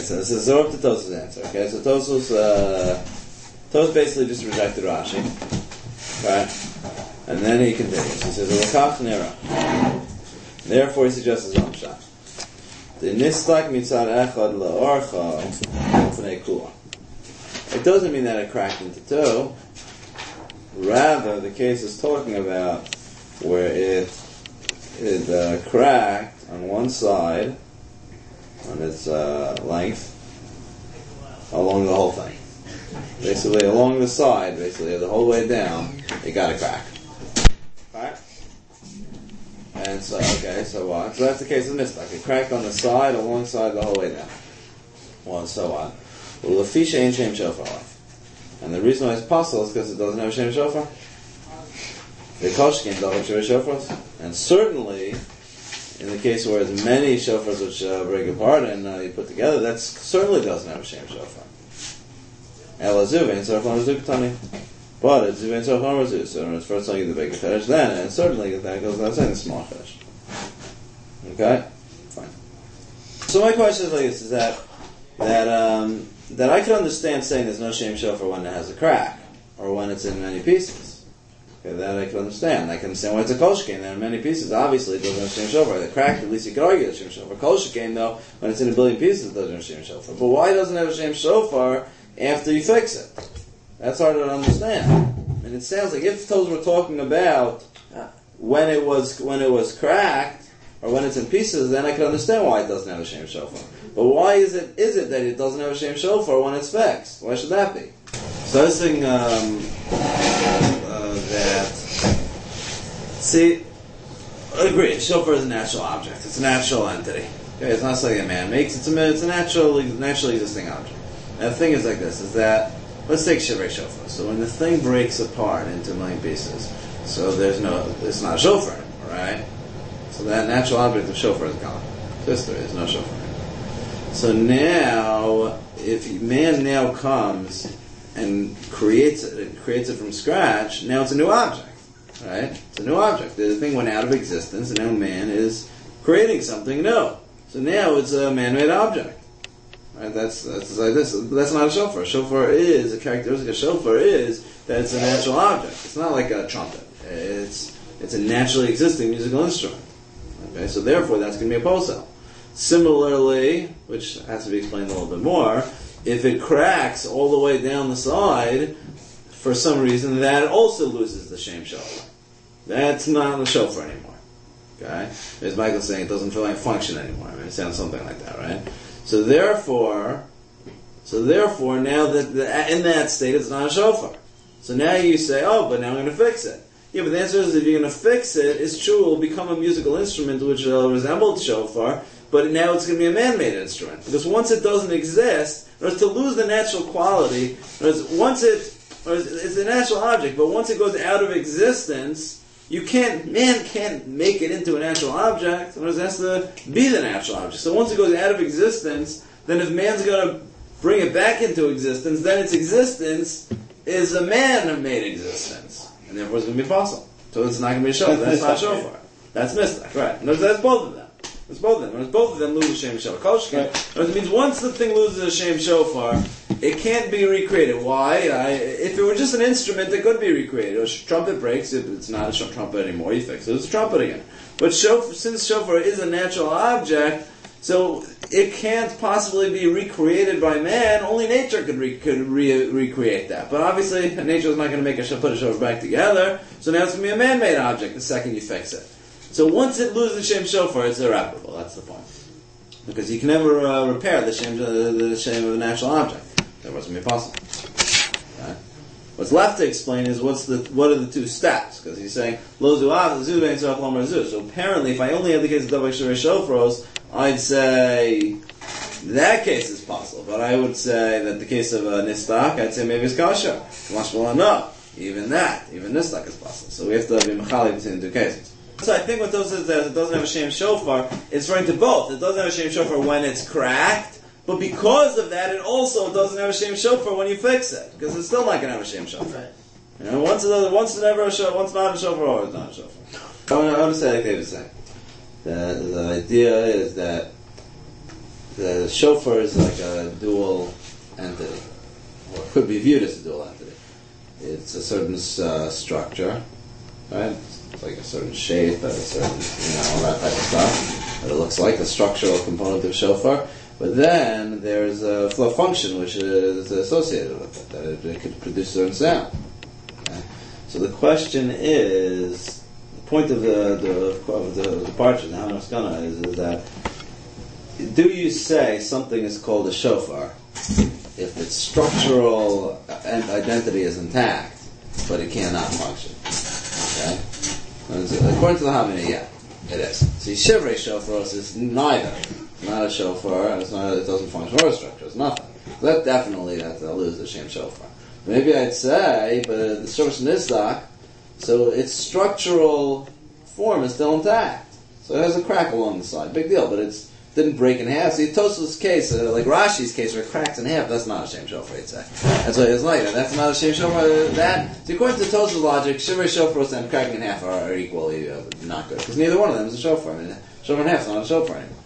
So this is up to Tos's answer. Okay, so Tos basically just rejected Rashi, right? And then he continues. He says, "L'kach nera." Therefore, he suggests his own shot. The nistak mitzad echad la'orcha l'fnei kula. It doesn't mean that it cracked into two. Rather, the case is talking about where it cracked on one side, on its length, along the whole thing. Basically, along the side, basically, the whole way down, it got a crack. Right? And so, okay, so what? So that's the case of nistak. It cracked on the side, alongside the whole way down. Well, so on. Well, lefisha ain't shem shofar. And the reason why it's possible is because it doesn't have a shem shofar. The koshkin don't have shem shofars. And certainly, in the case where there's many shofars which break apart and you put together, that certainly doesn't have a shem shofar. Ela zuvein tzarfon razukatani. But it's zuvein tzarfon razuk. So it's first telling you the bigger fetish, then, and certainly that goes without saying the small fetish. Okay? Fine. So my question is like this, is that I could understand saying there's no shem shofar when it has a crack, or when it's in many pieces. Okay, that I can understand. I can understand why it's a kol shekain. There are many pieces. Obviously, it doesn't have shem shofar. The crack, at least you could argue it's shem shofar. Kol shekain, though, when it's in a billion pieces, it doesn't have shem shofar. But why doesn't it have a shem shofar after you fix it? That's hard to understand. And it sounds like if Tos were talking about when it was cracked, or when it's in pieces, then I can understand why it doesn't have a shem shofar. But why is it that it doesn't have a shem shofar when it's fixed? Why should that be? So I was thinking that, see, I agree, shofar is a natural object. It's a natural entity. Okay, it's not something a man makes. It's a naturally existing object. And the thing is like this, is that, let's take shivrei shofar. So when the thing breaks apart into a million pieces, so it's not a shofar anymore, right? So that natural object of shofar is gone. There is no shofar anymore. So now, if man now comes and creates it from scratch, now it's a new object, right? It's a new object. The thing went out of existence, and now man is creating something new. So now it's a man-made object, right? That's like this. But that's not a shofar. A shofar is a characteristic of shofar is that it's a natural object. It's not like a trumpet. It's a naturally existing musical instrument. Okay, so therefore that's going to be a posel. Similarly, which has to be explained a little bit more, if it cracks all the way down the side, for some reason, that also loses the shem shofar. That's not a shofar anymore. Okay? As Michael's saying, it doesn't feel like function anymore. I mean, it sounds something like that, right? So therefore, now that in that state, it's not a shofar. So now you say, oh, but now I'm going to fix it. Yeah, but the answer is, if you're going to fix it, it's true, it will become a musical instrument which will resemble the shofar, but now it's going to be a man-made instrument. Because once it doesn't exist, or to lose the natural quality, it's a natural object, but once it goes out of existence, man can't make it into a natural object, or it has to be the natural object. So once it goes out of existence, then if man's going to bring it back into existence, then its existence is a man-made existence. And therefore it's going to be possible. So it's not going to be a shofar. That's not shofar. That's mistak, right. And that's both of them. It's both of them. When both of them lose a shem shofar. It means once the thing loses a shem shofar, it can't be recreated. Why? If it were just an instrument, it could be recreated. A trumpet breaks, if it's not a trumpet anymore, you fix it. It's a trumpet again. But since shofar is a natural object, so it can't possibly be recreated by man. Only nature could recreate that. But obviously, nature is not going to put a shofar back together. So now it's going to be a man-made object the second you fix it. So once it loses the shem shofar, it's irreparable. That's the point. Because you can never repair the shem of a natural object. That wasn't possible. Okay? What's left to explain is what are the two steps? Because he's saying lo zuav zu vein tzarach lomar zu. So apparently, if I only have the case of davak shirei shofros, I'd say that case is possible. But I would say that the case of nistak, I'd say maybe it's kasha. Mashmalan, no. Even nistak is possible. So we have to be mechali between the two cases. So I think what those is that it doesn't have a shem shofar, it's referring to both. It doesn't have a shem shofar when it's cracked, but because of that, it also doesn't have a shem shofar when you fix it, because it's still not going to have a shem shofar. Right. You know, once not a shofar, always not a shofar. I want to say like David said. The idea is that the shofar is like a dual entity, or it could be viewed as a dual entity. It's a certain structure, right? It's like a certain shape, a certain, all that type of stuff. But it looks like a structural component of shofar. But then there's a flow function which is associated with it, that it could produce a certain sound. Okay? So the question is, the point of the departure, the Hamaskana, is that do you say something is called a shofar if its structural identity is intact, but it cannot function? Okay? According to the Havana, yeah, it is. See, Shivrei Shofaros is neither. It's not a shofar, and it doesn't function or a structure. It's nothing. So that definitely, they'll lose the Shem shofar. Maybe I'd say, but the Shofash Nizdak, so its structural form is still intact. So it has a crack along the side. Big deal, but it didn't break in half. See, Tosfos' case, like Rashi's case, where it cracks in half, that's not a Shem shofar, he'd say. That's what it's like. That's not a Shem shofar. See, according to Tosfos' logic, Shivrei Shofaros and cracking in half are equally not good. Because neither one of them is a shofar. I mean, shofar in half is not a shofar anymore.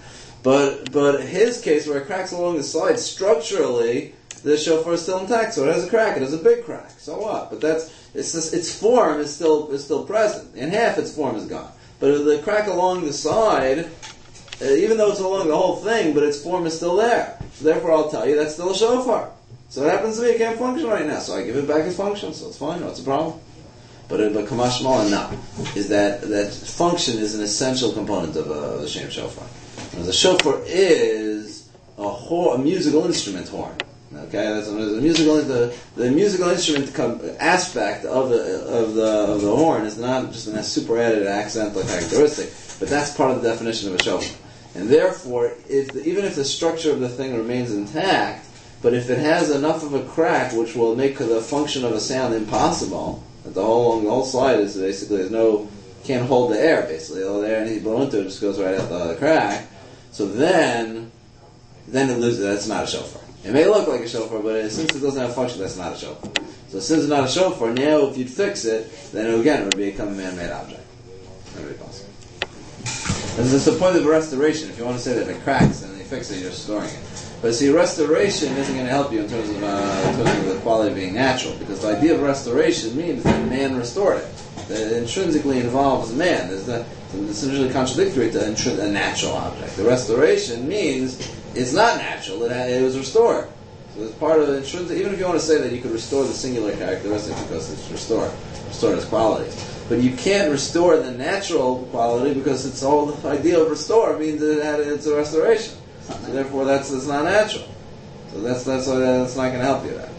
But his case, where it cracks along the side, structurally, the shofar is still intact, so it has a crack. It has a big crack. So what? But its form is still present. In half, its form is gone. But the crack along the side, even though it's along the whole thing, but its form is still there. So therefore, I'll tell you that's still a shofar. So it happens to me, it can't function right now. So I give it back its function. So it's fine. What's the problem? But Kamash Mala, no, is that function is an essential component of the Shem shofar. The shofar is a musical instrument horn. Okay, that's the musical instrument aspect of the horn is not just a super added accidental characteristic, but that's part of the definition of a shofar. And therefore, even if the structure of the thing remains intact, but if it has enough of a crack which will make the function of a sound impossible, that the whole slide is basically can't hold the air basically. All the air and you blow into it just goes right out the crack. So then it loses. That's not a shofar. It may look like a shofar, but since it doesn't have a function, that's not a shofar. So since it's not a shofar, now if you'd fix it, then it would become a man-made object. That would be possible. This is the point of restoration. If you want to say that it cracks and you fix it, you're restoring it. But see, restoration isn't going to help you in terms of the quality of being natural, because the idea of restoration means that man restored it. That it intrinsically involves man. It's usually contradictory to a natural object. The restoration means it's not natural, it was restored. So it's part of the intrinsic, even if you want to say that you could restore the singular characteristic because it's restored its qualities. But you can't restore the natural quality because it's all the idea of restore means that it's a restoration. So therefore it's not natural. So that's why that's not going to help you there.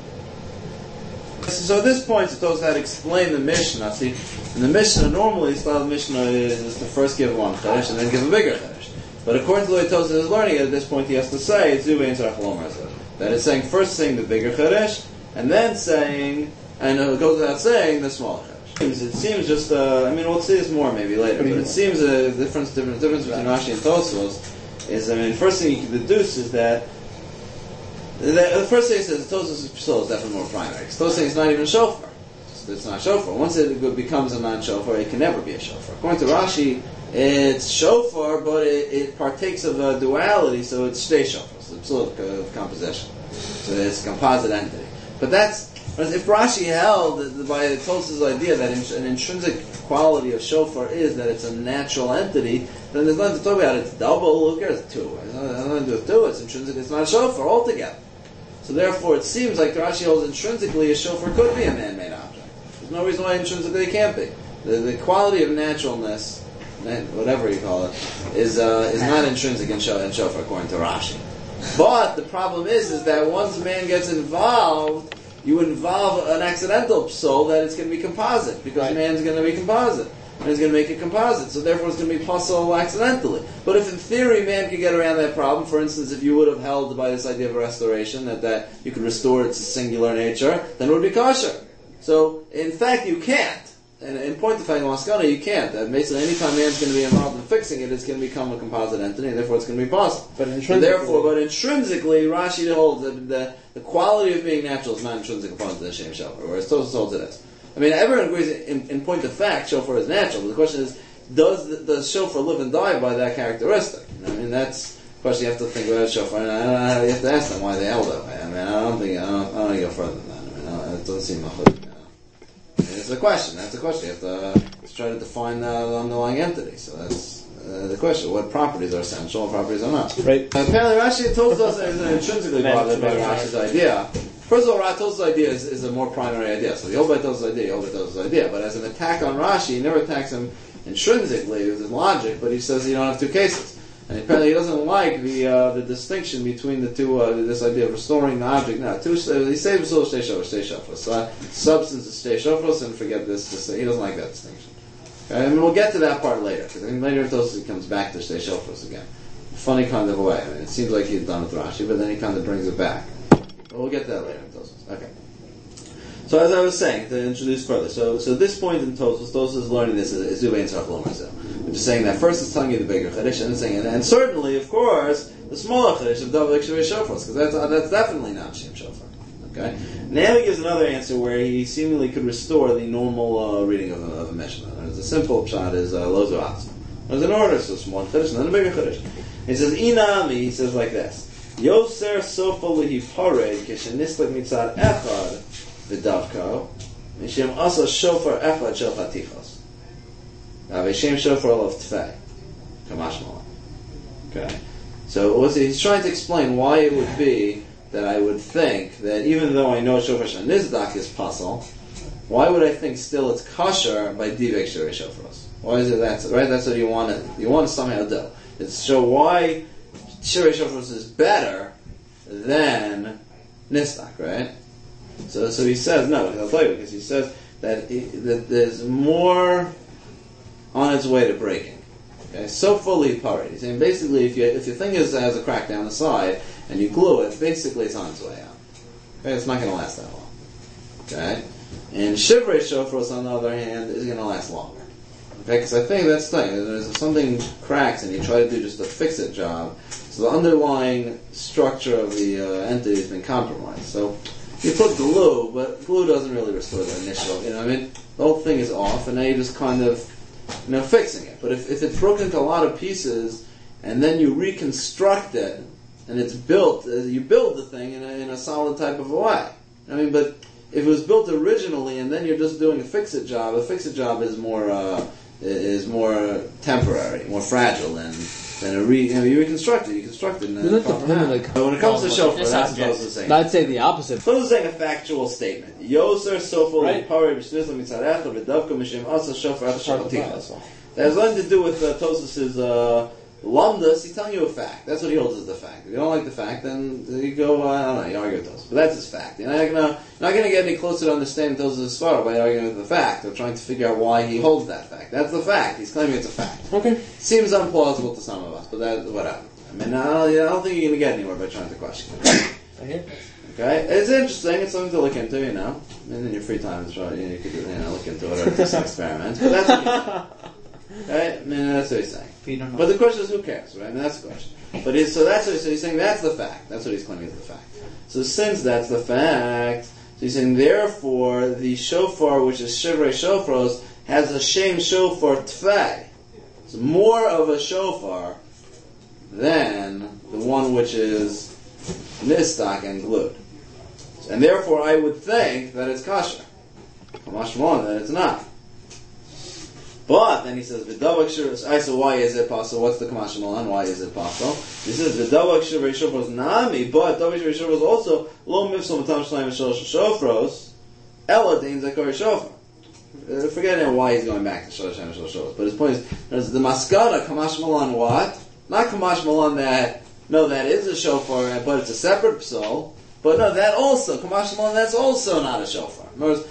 So at this point, Tosfos had to explain the Mishnah. See, in the Mishnah, normally the style of Mishnah is to first give one Chedesh and then give a bigger Chedesh. But according to the way Tosfos is learning it, at this point he has to say, that is saying, first saying the bigger Chedesh, and then saying, and it goes without saying, the smaller Chedesh. It seems just, we'll see this more maybe later, but it seems a difference between Rashi and Tosfos is, first thing you can deduce is that the first thing it says, Tosfos' soul is definitely more primary. Tosfos saying it's not even a shofar. It's not a shofar. Once it becomes a non-shofar, it can never be a shofar. According to Rashi, it's shofar, but it partakes of a duality, so it's shtei shofar. So it's sort of composition. So it's a composite entity. But if Rashi held by Tosfos' idea that an intrinsic quality of shofar is that it's a natural entity, then there's nothing to talk about. It's double. Who cares? Two. It's nothing to do with two. It's intrinsic. It's not a shofar altogether. So therefore, it seems like Rashi holds intrinsically a shofar could be a man-made object. There's no reason why intrinsically it can't be. The quality of naturalness, whatever you call it, is not intrinsic in shofar according to Rashi. But the problem is that once man gets involved, you involve an accidental soul that it's going to be composite, because man's going to be composite. And he's going to make it composite, so therefore it's going to be possible accidentally. But if in theory man could get around that problem, for instance, if you would have held by this idea of restoration, that you could restore its singular nature, then it would be kosher. So, in fact, you can't. And in point of fact, Maskana, you can't. That basically, anytime man's going to be involved in fixing it, it's going to become a composite entity, and therefore it's going to be possible. But intrinsically, Rashi holds that the quality of being natural is not intrinsic upon the Shem shofar, whereas Tosfos holds it is. Everyone agrees in point of fact, shofar is natural, but the question is, does the shofar live and die by that characteristic? That's question you have to think about shofar, and you have to ask them why they held that way. I mean, I don't want to go further than that. I mean, it doesn't seem it's a question. That's a question. You have to try to define the underlying entity. So that's the question. What properties are essential, what properties are not? Right. Apparently, Rashi tells us that it's intrinsically bothered by Rashi's idea. First of all, Rashi's idea is a more primary idea. So the Yobei tells his idea, Yobei tells his idea. But as an attack on Rashi, he never attacks him intrinsically with his logic, but he says you don't have two cases. And apparently he doesn't like the distinction between the two, this idea of restoring the object. Now, he saves the stay shofros. Substance is stay shofros, and forget this. He doesn't like that distinction. Okay? And we'll get to that part later, because I think later he comes back to stay shofros again. Funny kind of a way. I mean, it seems like he's done with Rashi, but then he kind of brings it back. But we'll get to that later in Tosfos. Okay. So as I was saying, to introduce further, so this point in Tosfos is learning this as Zubein Tzarech Lomar Zeh. Which is saying that first it's telling you the bigger Chiddush, and it's saying, and certainly, of course, the smaller Chiddush of Davik Shirei Shofros, because that's definitely not Shem Shofar. Okay? Now he gives another answer where he seemingly could restore the normal reading of a Mishnah. There's a simple shot is Lozu Atzma. There's an order, so it's one Chiddush and then a bigger Chiddush. He says, Inami, he says like this, Yoser Sofa Lihi Pared, Kishenislik Mitzad Echad, V'davko, Mishem Asa Shofar Echad Shel Chatichos. Shem Shofar of Tfei. Kamash Malan. Okay. So he's trying to explain why it would be that I would think that even though I know Shofar Shanizdak is puzzle, why would I think still it's kosher by Divek Shirei Shofros? Why is it that? Right? That's what you want to somehow do. It's show why Shirei Shofros is better than Nisdak, right? So he says, no, I'll tell you, because he says that there's more on its way to breaking. Okay, so fully parried. He's saying basically, if your thing has a crack down the side and you glue it, basically it's on its way out. Okay, it's not going to last that long. Okay, and Shivrei Shofros, on the other hand, is going to last longer. Okay, because I think that's the thing. There's something cracks and you try to do just a fix-it job, so the underlying structure of the entity has been compromised. So you put glue, but glue doesn't really restore the initial. I mean, the whole thing is off, and now you just kind of fixing it. But if it's broken into a lot of pieces, and then you reconstruct it, and it's built, you build the thing in a solid type of a way. I mean, but if it was built originally, and then you're just doing a fix-it job is more temporary, more fragile than you reconstruct it. You construct it. But when it comes to shofar, that's what Tosfos is saying. I'd say the opposite. Tosfos is saying a factual statement. Yoser sofol pari b'shnizla mitzad echad v'davka mishim asa shofar echad shachatichas. That has nothing to do with Tosfos' lumdus. He's telling you a fact. That's what he holds as the fact. If you don't like the fact, then you go, I don't know, you argue with Tosfos. But that's his fact. You're not going to get any closer to understanding Tosfos' svara by arguing with the fact or trying to figure out why he holds that fact. That's the fact. He's claiming it's a fact. Okay. Seems unplausible to some of us, but that's whatever. I mean, I don't think you're going to get anywhere by trying to question it. I hear. Okay, it's interesting. It's something to look into, and in your free time, you could look into it or do some experiments. But that's what he's saying. Right? I mean, that's what he's saying. But the question is, who cares, right? I mean, that's the question. But so he's saying that's the fact. That's what he's claiming is the fact. So since that's the fact, so he's saying therefore the shofar, which is shivrei shofros, has a shem shofar tfei. It's more of a shofar than the one which is nistak and glued. And therefore I would think that it's kosher. Kamashmon, that it's not. But then he says, "V'davak shir." So why is it possible? What's the kamash malan? Why is it possible? He says, "V'davak shirei shofros nami," but davak shirei shofros also lo mifsal matam shleim shalosh shofros ela dein zakari shofar. Forgetting why he's going back to shalosh shofros, but his point is the maskana kamash malan. What? Not kamash malan that that is a shofar, but it's a separate psal. But no, that also kamash malan. That's also not a shofar. In other words,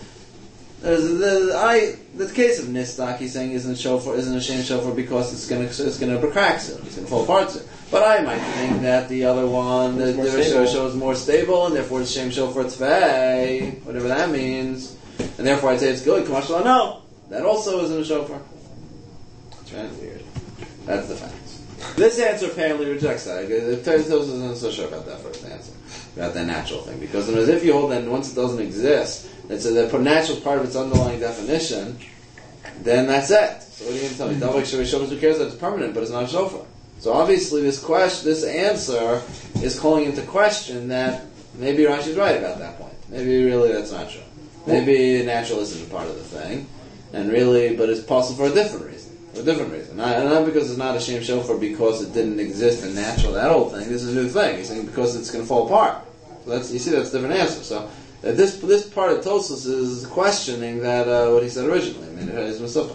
the case of nistak, he's saying isn't a shem shofar because it's going to crack soon, it's going to fall apart soon. But I might think that the other one, the shofar is more stable, and therefore it's shem shofar tzvei, whatever that means, and therefore I'd say it's good. Kamashla, no, that also isn't a shofar. That's right, weird. That's the facts. This answer apparently rejects that. Tosfos isn't so sure about that first answer, about that natural thing, because as if you hold that once it doesn't exist, it's a natural part of its underlying definition, then that's it. So what are you going to tell me? Davak shirei shofar, who cares that it's permanent, but it's not a shofar. So obviously this answer is calling into question that maybe Rashi's right about that point. Maybe really that's not true. Maybe natural isn't a part of the thing, and really, but it's possible for a different reason. Not because it's not a Shem Shofar because it didn't exist in natural, that whole thing. This is a new thing. He's saying because it's going to fall apart. So that's a different answer. So this part of Tosfos is questioning that what he said originally. I mean, it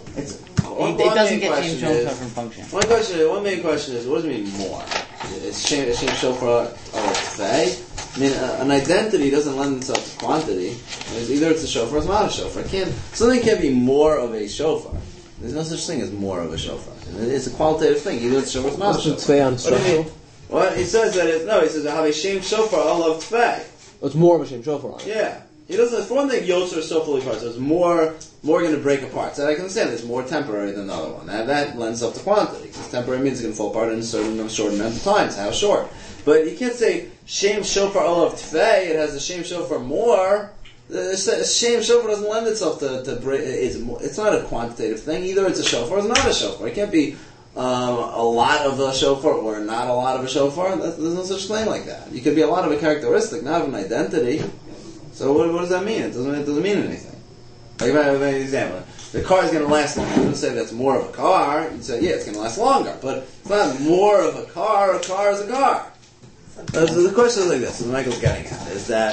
doesn't get Shem Shofar from function. One main question is, what does it mean more? Is Shem Shofar Tfei? I mean, an identity doesn't lend itself to quantity. Either it's a shofar or it's not a shofar. Something can't be more of a shofar. There's no such thing as more of a shofar. It's a qualitative thing. Either it's a shofar or it's not a shofar. What do you mean? Well, he says that he says, I have a Shem Shofar, I love Tfei. It's more of a Shem Shofar. Yeah. He doesn't, for one thing, Yoser is so fully apart, so it's more going to break apart. So I can understand it's more temporary than the other one. That lends up to quantity. Because temporary means it's going to fall apart in a short amount of time. So how short? But you can't say Shem Shofar Olav Tfei, it has a Shem Shofar more. The Shem Shofar doesn't lend itself to break. It's not a quantitative thing. Either it's a shofar or it's not a shofar. It can't be a lot of a shofar or not a lot of a shofar. There's no such thing like that. You could be a lot of a characteristic, not of an identity. So what does that mean? It doesn't mean anything. Like if I have an example, the car is going to last longer. You wouldn't say that's more of a car. You'd say, yeah, it's going to last longer. But it's not more of a car. A car is a car. So the question is like this, what Michael's getting at is that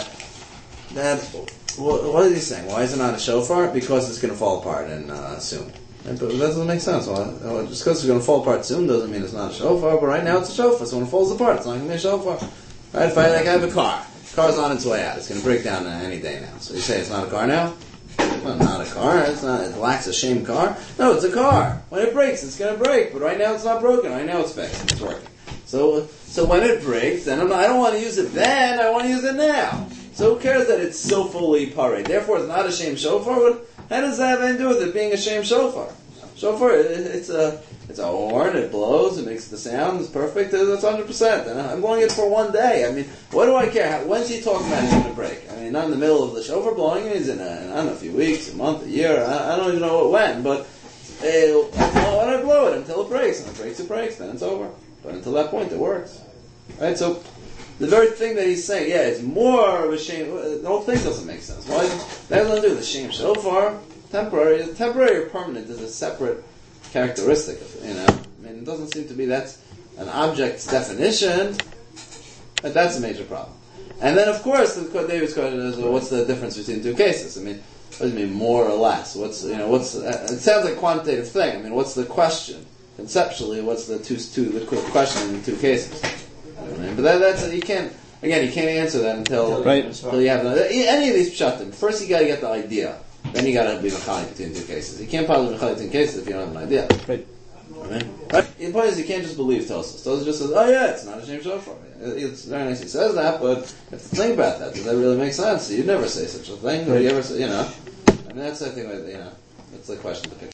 what is he saying? Why is it not a shofar? Because it's going to fall apart soon. But that doesn't make sense. Well, just because it's going to fall apart soon doesn't mean it's not a shofar, but right now it's a shofar, so when it falls apart, it's not going to be a shofar. Right? If I have a car. The car's on its way out. It's going to break down any day now. So you say it's not a car now? Well, not a car. It lacks a Shem car. No, it's a car. When it breaks, it's going to break, but right now it's not broken. Right now it's fixed. It's working. So when it breaks, then I don't want to use it then, I want to use it now. So who cares that it's so fully parade? Therefore, it's not a Shem Shofar. How does that have anything to do with it being a Shem Shofar? Shofar, it's a horn, it blows, it makes the sound, it's perfect, that's 100%. And I'm blowing it for one day. I mean, what do I care? When's he talking about it's going to break? I mean, not in the middle of the shofar blowing, it's in I don't know, a few weeks, a month, a year, I don't even know when, but I blow it until it breaks. And it breaks, then it's over. But until that point, it works. Right? So, the very thing that he's saying, it's more of a shame. The whole thing doesn't make sense. Why? That has nothing to do with the Shem Shofar. Temporary or permanent is a separate characteristic. I mean, it doesn't seem to be that's an object's definition. But that's a major problem. And then, of course, David's question is, what's the difference between two cases? I mean, what does it mean, more or less? It sounds like a quantitative thing. I mean, what's the question? Conceptually, what's the question in the two cases? But that's you can't answer that until you have any of these pshatim. First, you got to get the idea. Then you got to be mechanic between two cases. You can't possibly be mechanic between cases if you don't have an idea. Right. The point is, you can't just believe Tosfos. Tosfos just says, "Oh yeah, it's not a Shem Shofar." It's very nice he says that, but you have to think about that. Does that really make sense? You'd never say such a thing. Or you ever say, I mean, that's the thing. That's the question to pick.